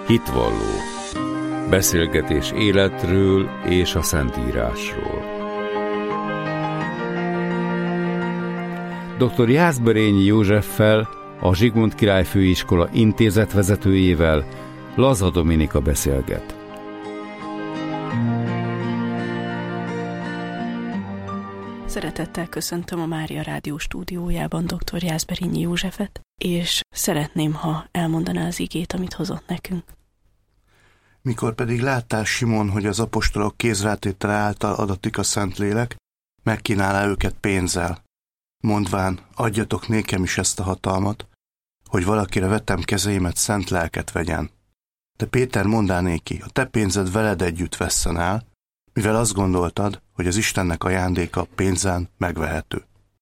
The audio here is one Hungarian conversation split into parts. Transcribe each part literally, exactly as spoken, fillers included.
Hitvalló. Beszélgetés életről és a Szentírásról. doktor Jászberényi Józseffel, a Zsigmond Király Főiskola intézetvezetőjével Laza Dominika beszélget. Szeretettel köszöntöm a Mária Rádió stúdiójában doktor Jászberényi Józsefet, és szeretném, ha elmondaná az igét, amit hozott nekünk. Mikor pedig láttál, Simon, hogy az apostolok kézrátétele által adatik a Szentlélek, megkínálá őket pénzzel, mondván, adjatok nékem is ezt a hatalmat, hogy valakire vetem kezeimet szent lelket vegyen. De Péter mondá néki, a te pénzed veled együtt vesszen el, mivel azt gondoltad, hogy az Istennek ajándéka pénzen megvehető.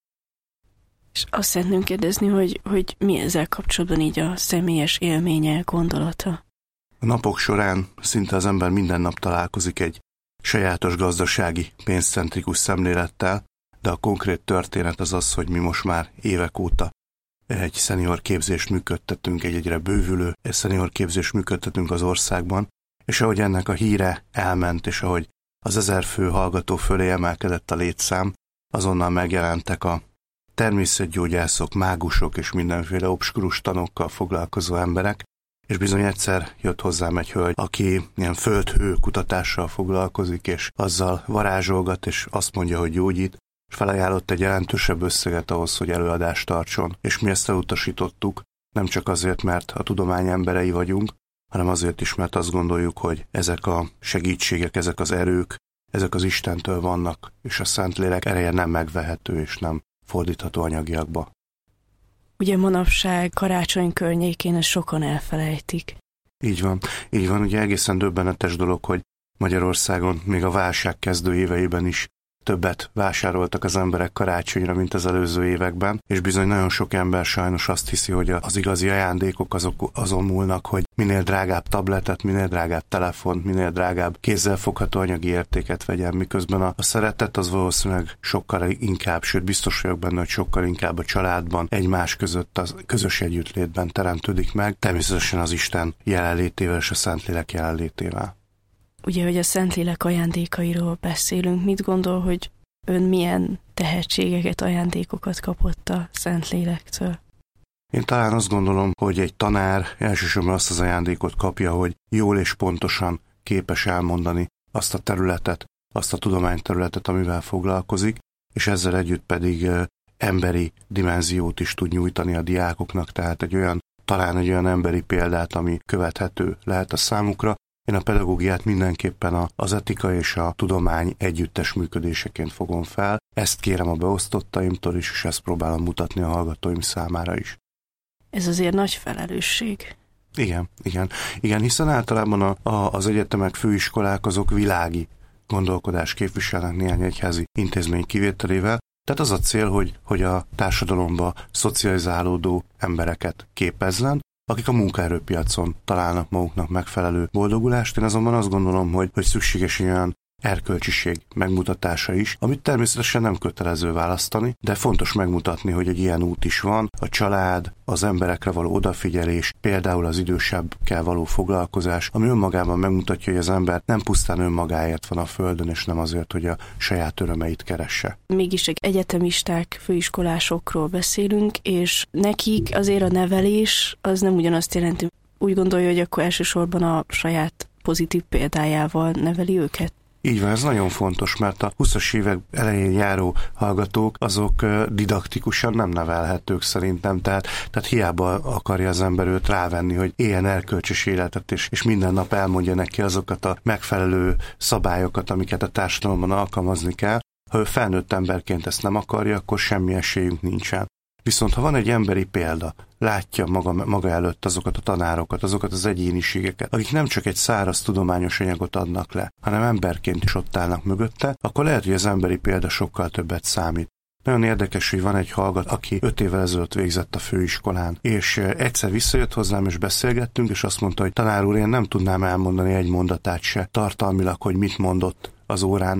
És azt szeretném kérdezni, hogy, hogy mi ezzel kapcsolatban így a személyes élménye, gondolata? A napok során szinte az ember minden nap találkozik egy sajátos gazdasági, pénzcentrikus szemlélettel, de a konkrét történet az az, hogy mi most már évek óta egy szenior képzést működtetünk, egy egyre bővülő egy szenior képzést működtetünk az országban, és ahogy ennek a híre elment, és ahogy az ezer fő hallgató fölé emelkedett a létszám, azonnal megjelentek a természetgyógyászok, mágusok és mindenféle obskurus tanokkal foglalkozó emberek, és bizony egyszer jött hozzám egy hölgy, aki ilyen földhő kutatással foglalkozik, és azzal varázsolgat, és azt mondja, hogy gyógyít, és felajánlott egy jelentősebb összeget ahhoz, hogy előadást tartson. És mi ezt elutasítottuk, nem csak azért, mert a tudomány emberei vagyunk, hanem azért is, mert azt gondoljuk, hogy ezek a segítségek, ezek az erők, ezek az Istentől vannak, és a Szentlélek ereje nem megvehető, és nem fordítható anyagiakba. Ugye manapság karácsony környékén ezt sokan elfelejtik. Így van, így van, ugye egészen döbbenetes dolog, hogy Magyarországon még a válság kezdő éveiben is többet vásároltak az emberek karácsonyra, mint az előző években, és bizony nagyon sok ember sajnos azt hiszi, hogy az igazi ajándékok azok azon múlnak, hogy minél drágább tabletet, minél drágább telefont, minél drágább kézzelfogható anyagi értéket vegyen, miközben a, a szeretet az valószínűleg sokkal inkább, sőt biztos vagyok benne, hogy sokkal inkább a családban, egymás között, a közös együttlétben teremtődik meg, természetesen az Isten jelenlétével és a Szentlélek jelenlétével. Ugye, hogy a Szentlélek ajándékairól beszélünk, mit gondol, hogy ön milyen tehetségeket, ajándékokat kapott a Szentlélektől? Én talán azt gondolom, hogy egy tanár elsősorban azt az ajándékot kapja, hogy jól és pontosan képes elmondani azt a területet, azt a tudományterületet, amivel foglalkozik, és ezzel együtt pedig emberi dimenziót is tud nyújtani a diákoknak, tehát egy olyan, talán egy olyan emberi példát, ami követhető lehet a számukra. Én a pedagógiát mindenképpen az etika és a tudomány együttes működéseként fogom fel. Ezt kérem a beosztottaimtól is, és ezt próbálom mutatni a hallgatóim számára is. Ez azért nagy felelősség. Igen, igen. Igen, hiszen általában a, a, az egyetemek, főiskolák azok világi gondolkodás képviselnek néhány egyházi intézmény kivételével. Tehát az a cél, hogy, hogy a társadalomba szocializálódó embereket képezzen, akik a munkaerőpiacon találnak maguknak megfelelő boldogulást. Én azonban azt gondolom, hogy, hogy szükséges olyan erkölcsiség megmutatása is, amit természetesen nem kötelező választani, de fontos megmutatni, hogy egy ilyen út is van, a család, az emberekre való odafigyelés, például az idősebbkkel való foglalkozás, ami önmagában megmutatja, hogy az ember nem pusztán önmagáért van a földön, és nem azért, hogy a saját örömeit keresse. Mégis egy egyetemisták, főiskolásokról beszélünk, és nekik azért a nevelés az nem ugyanazt jelenti. Úgy gondolja, hogy akkor elsősorban a saját pozitív példájával neveli őket? Így van, ez nagyon fontos, mert a huszas évek elején járó hallgatók, azok didaktikusan nem nevelhetők szerintem, tehát, tehát hiába akarja az ember őt rávenni, hogy éljen erkölcsös életet, és, és minden nap elmondja neki azokat a megfelelő szabályokat, amiket a társadalomban alkalmazni kell. Ha ő felnőtt emberként ezt nem akarja, akkor semmi esélyünk nincsen. Viszont ha van egy emberi példa, látja maga, maga előtt azokat a tanárokat, azokat az egyéniségeket, akik nem csak egy száraz tudományos anyagot adnak le, hanem emberként is ott állnak mögötte, akkor lehet, hogy az emberi példa sokkal többet számít. Nagyon érdekes, hogy van egy hallgató, aki öt évvel ezelőtt végzett a főiskolán, és egyszer visszajött hozzám, és beszélgettünk, és azt mondta, hogy tanár úr, én nem tudnám elmondani egy mondatát se tartalmilag, hogy mit mondott az órán, már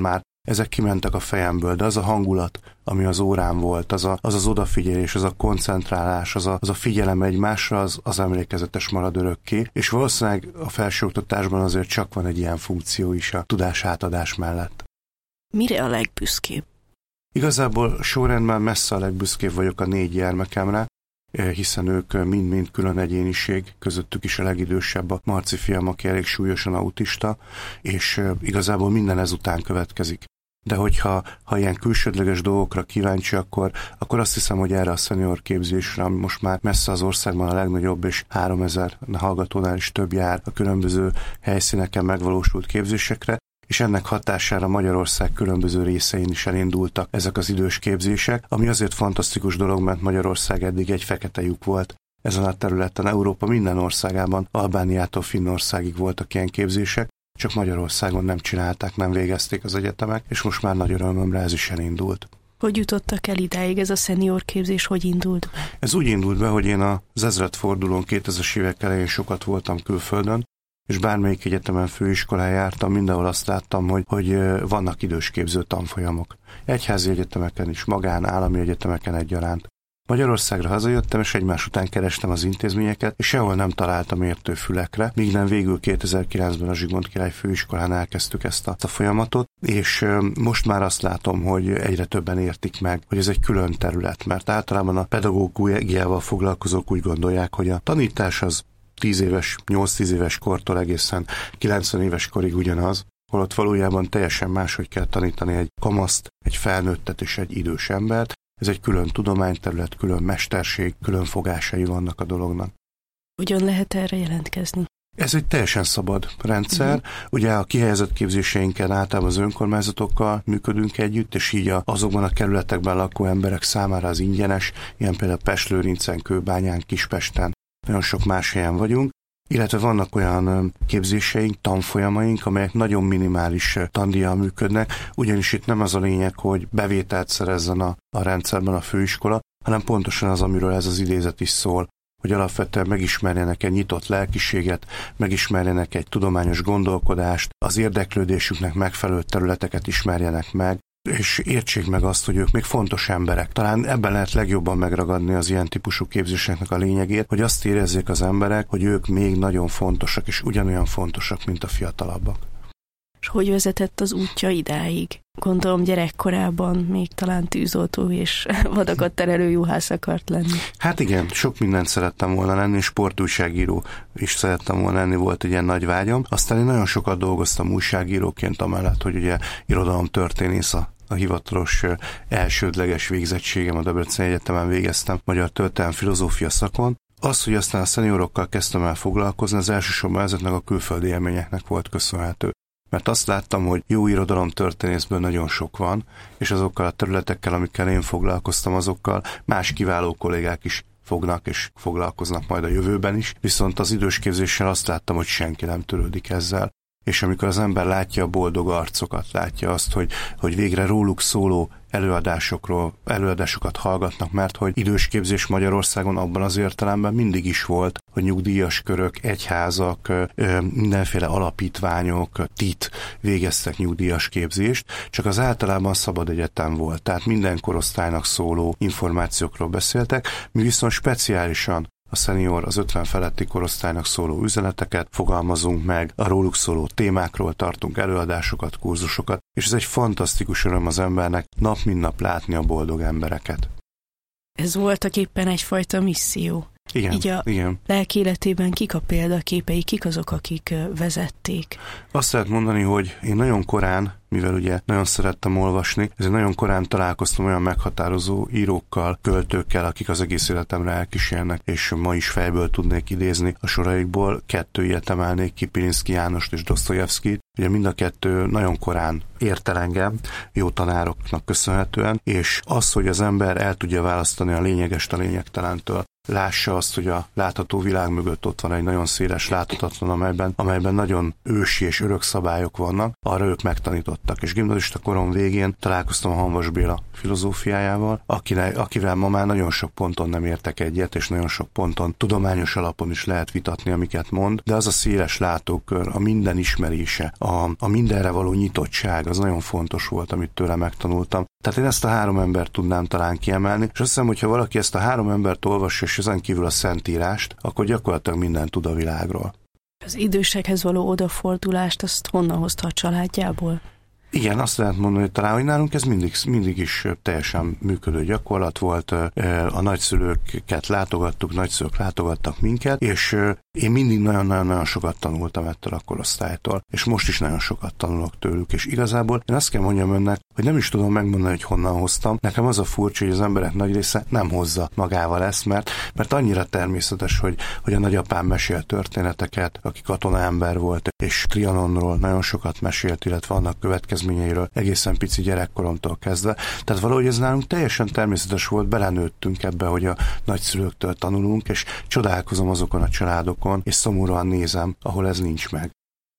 ezek kimentek a fejemből, de az a hangulat, ami az órán volt, az a, az, az odafigyelés, az a koncentrálás, az a, az a figyelem egymásra, az, az emlékezetes marad örökké, és valószínűleg a felsőoktatásban azért csak van egy ilyen funkció is a tudásátadás mellett. Mire a legbüszkébb? Igazából sorrendben messze a legbüszkébb vagyok a négy gyermekemre, hiszen ők mind-mind külön egyéniség, közöttük is a legidősebb a Marci fiam, aki elég súlyosan autista, és igazából minden ezután következik. De hogyha ha ilyen külsődleges dolgokra kíváncsi, akkor, akkor azt hiszem, hogy erre a szenior képzésre, ami most már messze az országban a legnagyobb, és háromezer hallgatónál is több jár a különböző helyszíneken megvalósult képzésekre, és ennek hatására Magyarország különböző részein is elindultak ezek az idős képzések, ami azért fantasztikus dolog, mert Magyarország eddig egy fekete lyuk volt ezen a területen. Európa minden országában, Albániától Finnországig voltak ilyen képzések, csak Magyarországon nem csinálták, nem végezték az egyetemek, és most már nagy örömömre ez is elindult. Hogy jutottak el idáig, ez a szenior képzés, hogy indult be? Ez úgy indult be, hogy én az ezredfordulón kétezres évek elején sokat voltam külföldön, és bármelyik egyetemen főiskolán jártam, mindenhol azt láttam, hogy, hogy vannak idősképző tanfolyamok. Egyházi egyetemeken is, magán, állami egyetemeken egyaránt. Magyarországra hazajöttem, és egymás után kerestem az intézményeket, és sehol nem találtam értő fülekre, míg nem végül kétezer-kilencben a Zsigmond Király Főiskolán elkezdtük ezt a, a folyamatot, és most már azt látom, hogy egyre többen értik meg, hogy ez egy külön terület, mert általában a pedagógiával foglalkozók úgy gondolják, hogy a tanítás az tíz éves, nyolc-tíz éves kortól egészen kilencven éves korig ugyanaz, holott valójában teljesen máshogy kell tanítani egy kamaszt, egy felnőttet és egy idős embert. Ez egy külön tudományterület, külön mesterség, külön fogásai vannak a dolognak. Hogyan lehet erre jelentkezni? Ez egy teljesen szabad rendszer. Uh-huh. Ugye a kihelyezett képzéseinken általában az önkormányzatokkal működünk együtt, és így azokban a kerületekben lakó emberek számára az ingyenes, ilyen például Pest-Lőrincen, Kőbányán, Kispesten, nagyon sok más helyen vagyunk, illetve vannak olyan képzéseink, tanfolyamaink, amelyek nagyon minimális tandíjjal működnek, ugyanis itt nem az a lényeg, hogy bevételt szerezzen a, a rendszerben a főiskola, hanem pontosan az, amiről ez az idézet is szól, hogy alapvetően megismerjenek egy nyitott lelkiséget, megismerjenek egy tudományos gondolkodást, az érdeklődésüknek megfelelő területeket ismerjenek meg, és értsék meg azt, hogy ők még fontos emberek. Talán ebben lehet legjobban megragadni az ilyen típusú képzéseknek a lényegét, hogy azt érezzék az emberek, hogy ők még nagyon fontosak, és ugyanolyan fontosak, mint a fiatalabbak. És hogy vezetett az útja idáig? Gondolom gyerekkorában még talán tűzoltó és vadakat terelő juhász akart lenni. Hát igen, sok mindent szerettem volna lenni, sportújságíró is szerettem volna lenni, volt egy ilyen nagy vágyam. Aztán én nagyon sokat dolgoztam újságíróként, amellett, hogy ugye irodalomtörténész a a hivatalos elsődleges végzettségem, a Debreceni Egyetemen végeztem magyar történelem filozófia szakon. Az, hogy aztán a szeniorokkal kezdtem el foglalkozni, az elsősorban ezeknek a külföldi élményeknek volt köszönhető. Mert azt láttam, hogy jó irodalomtörténészből nagyon sok van, és azokkal a területekkel, amikkel én foglalkoztam, azokkal más kiváló kollégák is fognak és foglalkoznak majd a jövőben is. Viszont az idősképzéssel azt láttam, hogy senki nem törődik ezzel. És amikor az ember látja a boldog arcokat, látja azt, hogy, hogy végre róluk szóló előadásokról, előadásokat hallgatnak, mert hogy idősképzés Magyarországon abban az értelemben mindig is volt, hogy nyugdíjas körök, egyházak, mindenféle alapítványok, tit végeztek nyugdíjas képzést, csak az általában szabad egyetem volt, tehát minden korosztálynak szóló információkról beszéltek, mi viszont speciálisan a szenior, az ötven feletti korosztálynak szóló üzeneteket fogalmazunk meg, a róluk szóló témákról tartunk előadásokat, kurzusokat, és ez egy fantasztikus öröm az embernek nap mint nap látni a boldog embereket. Ez voltak éppen egyfajta misszió. Igen, Így a igen. lelki életében kik a példaképei, kik azok, akik vezették? Azt lehet mondani, hogy én nagyon korán, mivel ugye nagyon szerettem olvasni, ezért nagyon korán találkoztam olyan meghatározó írókkal, költőkkel, akik az egész életemre elkísérnek, és ma is fejből tudnék idézni a soraikból. Kettő ilyet emelnék ki, Pilinszky Jánost és Dosztojevszkit. Ugye mind a kettő nagyon korán ért el engem, jó tanároknak köszönhetően, és az, hogy az ember el tudja választani a lényegest a lényegtelentől, lássa azt, hogy a látható világ mögött ott van egy nagyon széles láthatatlan, amelyben, amelyben nagyon ősi és örök szabályok vannak, arra ők megtanítottak. És gimnazista korom végén találkoztam a Hamvas Béla filozófiájával, akinek, akivel ma már nagyon sok ponton nem értek egyet, és nagyon sok ponton tudományos alapon is lehet vitatni, amiket mond, de az a széles látókör, a minden ismerése, a, a mindenre való nyitottság, az nagyon fontos volt, amit tőle megtanultam. Tehát én ezt a három embert tudnám talán kiemelni, és azt hiszem, hogyha valaki ezt a három embert olvassa, és ezen kívül a Szentírást, akkor gyakorlatilag mindent tud a világról. Az idősekhez való odafordulást, azt honnan hozta a családjából? Igen, azt lehet mondani, hogy talán, hogy nálunk ez mindig, mindig is teljesen működő gyakorlat volt. A nagyszülőket látogattuk, nagyszülők látogattak minket, és én mindig nagyon-nagyon sokat tanultam ettől a korosztálytól, és most is nagyon sokat tanulok tőlük, és igazából én azt kell mondjam önnek, hogy nem is tudom megmondani, hogy honnan hoztam. Nekem az a furcsa, hogy az emberek nagy része nem hozza magával ezt, mert, mert annyira természetes, hogy, hogy a nagyapám mesél történeteket, aki katonaember volt, és Trianonról nagyon sokat mesélt, illetve annak következményeiről egészen pici gyerekkoromtól kezdve. Tehát valahogy ez nálunk teljesen természetes volt, belenőttünk ebbe, hogy a nagyszülőktől tanulunk, és csodálkozom azokon a családokon, és szomorúan nézem, ahol ez nincs meg.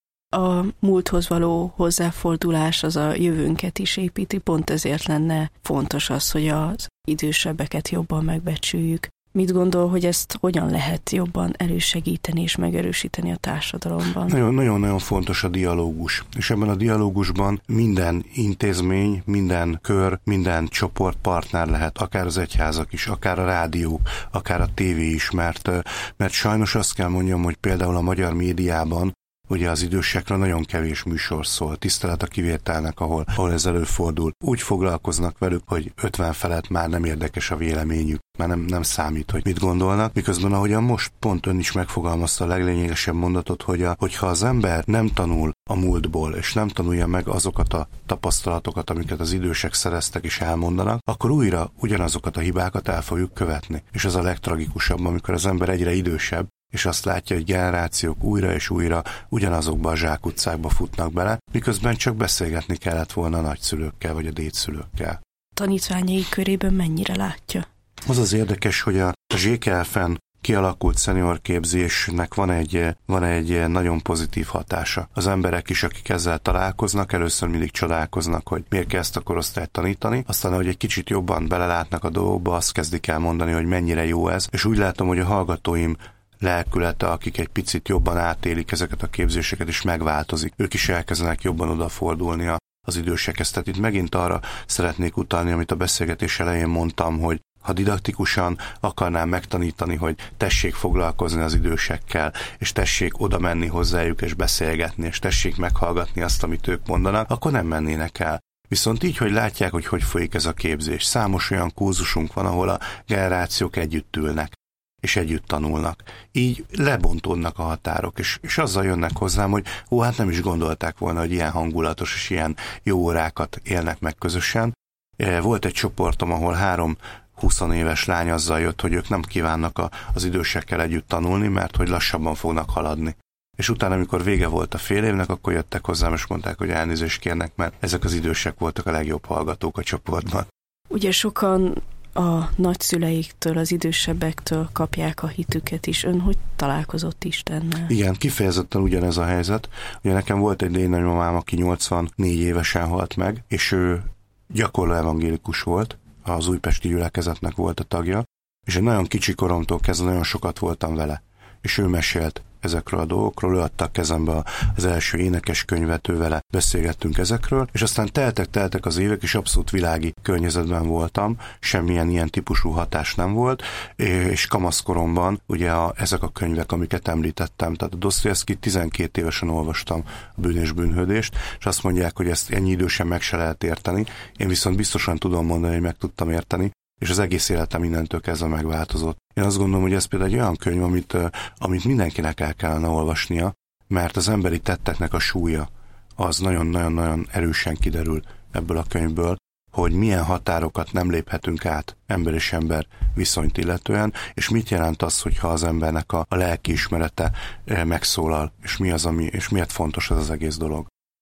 A múlthoz való hozzáfordulás az a jövőnket is építi, pont ezért lenne fontos az, hogy az idősebbeket jobban megbecsüljük. Mit gondol, hogy ezt hogyan lehet jobban elősegíteni és megerősíteni a társadalomban? Nagyon-nagyon fontos a dialógus, és ebben a dialógusban minden intézmény, minden kör, minden csoport partner lehet, akár az egyházak is, akár a rádió, akár a tévé is, mert, mert sajnos azt kell mondjam, hogy például a magyar médiában ugye az idősekről nagyon kevés műsor szól, tisztelet a kivételnek, ahol, ahol ez előfordul. Úgy foglalkoznak velük, hogy ötven felett már nem érdekes a véleményük, már nem, nem számít, hogy mit gondolnak, miközben ahogyan most pont ön is megfogalmazta a leglényegesebb mondatot, hogy a, hogyha az ember nem tanul a múltból, és nem tanulja meg azokat a tapasztalatokat, amiket az idősek szereztek és elmondanak, akkor újra ugyanazokat a hibákat el fogjuk követni. És az a legtragikusabb, amikor az ember egyre idősebb, és azt látja, hogy generációk újra és újra ugyanazokba a zsákutcákba futnak bele, miközben csak beszélgetni kellett volna a nagyszülőkkel vagy a dédszülőkkel. Tanítványai körében mennyire látja? Az az érdekes, hogy a zé ká ef-en kialakult szeniorképzésnek van egy, van egy nagyon pozitív hatása. Az emberek is, akik ezzel találkoznak, először mindig csodálkoznak, hogy miért kell ezt a korosztályt tanítani, aztán, hogy egy kicsit jobban belelátnak a dolgokba, azt kezdik el mondani, hogy mennyire jó ez, és úgy látom, hogy a hallgatóim lelkülete, akik egy picit jobban átélik ezeket a képzéseket, is megváltozik. Ők is elkezdenek jobban odafordulni az idősekhez. Tehát itt megint arra szeretnék utalni, amit a beszélgetés elején mondtam, hogy ha didaktikusan akarnám megtanítani, hogy tessék foglalkozni az idősekkel, és tessék oda menni hozzájuk, és beszélgetni, és tessék meghallgatni azt, amit ők mondanak, akkor nem mennének el. Viszont így, hogy látják, hogy hogy folyik ez a képzés. Számos olyan kurzusunk van, ahol a generációk együtt ülnek, és együtt tanulnak. Így lebontódnak a határok, és, és azzal jönnek hozzám, hogy ó, hát nem is gondolták volna, hogy ilyen hangulatos és ilyen jó órákat élnek meg közösen. Volt egy csoportom, ahol három huszonéves lány azzal jött, hogy ők nem kívánnak a, az idősekkel együtt tanulni, mert hogy lassabban fognak haladni. És utána, amikor vége volt a fél évnek, akkor jöttek hozzám, és mondták, hogy elnézést kérnek, mert ezek az idősek voltak a legjobb hallgatók a csoportban. Ugye sokan a nagyszüleiktől, az idősebbektől kapják a hitüket is. Ön hogy találkozott Istennel? Igen, kifejezetten ugyanez a helyzet. Ugye nekem volt egy dédnagymamám, aki nyolcvannégy évesen halt meg, és ő gyakorló evangélikus volt, az újpesti gyülekezetnek volt a tagja, és egy nagyon kicsi koromtól kezdve nagyon sokat voltam vele. És ő mesélt ezekről a dolgokról, ő adta a kezembe az első énekeskönyvet, ő vele beszélgettünk ezekről, és aztán teltek-teltek az évek, és abszolút világi környezetben voltam, semmilyen ilyen típusú hatás nem volt, és kamaszkoromban ugye a, ezek a könyvek, amiket említettem, tehát a Dostoyevskit tizenkét évesen olvastam, a Bűn és bűnhődést, és azt mondják, hogy ezt ennyi idősen meg se lehet érteni, én viszont biztosan tudom mondani, hogy meg tudtam érteni, és az egész életem mindentől kezdve megváltozott. Én azt gondolom, hogy ez például egy olyan könyv, amit, amit mindenkinek el kellene olvasnia, mert az emberi tetteknek a súlya az nagyon-nagyon-nagyon erősen kiderül ebből a könyvből, hogy milyen határokat nem léphetünk át ember és ember viszonyt illetően, és mit jelent az, hogyha az embernek a, a lelkiismerete megszólal, és mi az, ami, és miért fontos ez az egész dolog.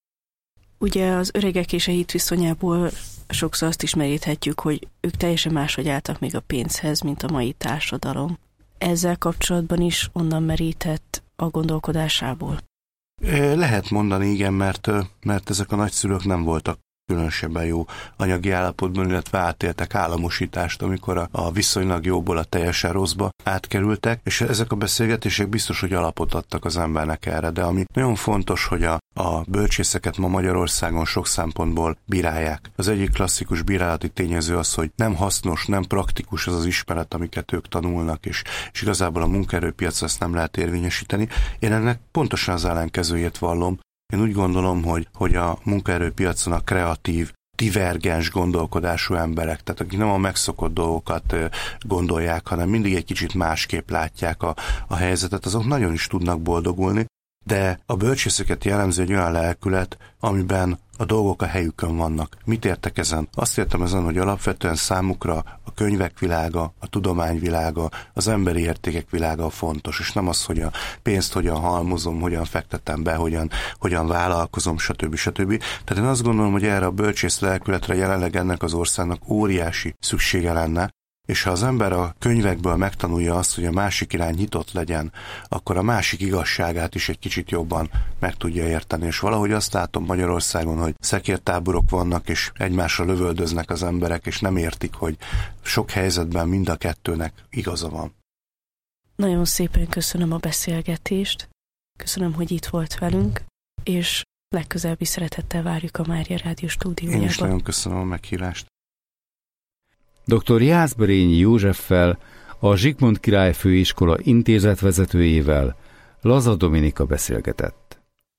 Ugye az öregek és a hit viszonyából sokszor azt is meríthetjük, hogy ők teljesen máshogy álltak még a pénzhez, mint a mai társadalom. ezzel kapcsolatban is onnan merített a gondolkodásából? Lehet mondani, igen, mert, mert ezek a nagyszülők nem voltak különösebben jó anyagi állapotban, illetve átéltek államosítást, amikor a, a viszonylag jóból a teljesen rosszba átkerültek, és ezek a beszélgetések biztos, hogy alapot adtak az embernek erre, de ami nagyon fontos, hogy a, a bölcsészeket ma Magyarországon sok szempontból bírálják. Az egyik klasszikus bírálati tényező az, hogy nem hasznos, nem praktikus az az ismeret, amiket ők tanulnak, és, és igazából a munkaerőpiacra ezt nem lehet érvényesíteni. Én ennek pontosan az ellenkezőjét vallom. Én úgy gondolom, hogy, hogy a munkaerőpiacon a kreatív, divergens gondolkodású emberek, tehát akik nem a megszokott dolgokat gondolják, hanem mindig egy kicsit másképp látják a, a helyzetet, azok nagyon is tudnak boldogulni, de a bölcsészeket jellemző egy olyan lelkület, amiben a dolgok a helyükön vannak. Mit értek ezen? Azt értem ezen, hogy alapvetően számukra a könyvek világa, a tudomány világa, az emberi értékek világa fontos, és nem az, hogy a pénzt hogyan halmozom, hogyan fektetem be, hogyan, hogyan vállalkozom, stb. stb. Tehát én azt gondolom, hogy erre a bölcsész lelkületre jelenleg ennek az országnak óriási szüksége lenne, és ha az ember a könyvekből megtanulja azt, hogy a másik irány nyitott legyen, akkor a másik igazságát is egy kicsit jobban meg tudja érteni. És valahogy azt látom Magyarországon, hogy szekértáborok vannak, és egymásra lövöldöznek az emberek, és nem értik, hogy sok helyzetben mind a kettőnek igaza van. Nagyon szépen köszönöm a beszélgetést, köszönöm, hogy itt volt velünk, és legközelebbi szeretettel várjuk a Mária Rádió stúdiójába. Én is nagyon köszönöm a meghívást. doktor Jászberényi Józseffel, a Zsigmond Király Főiskola intézetvezetőjével Laza Dominika beszélgetett.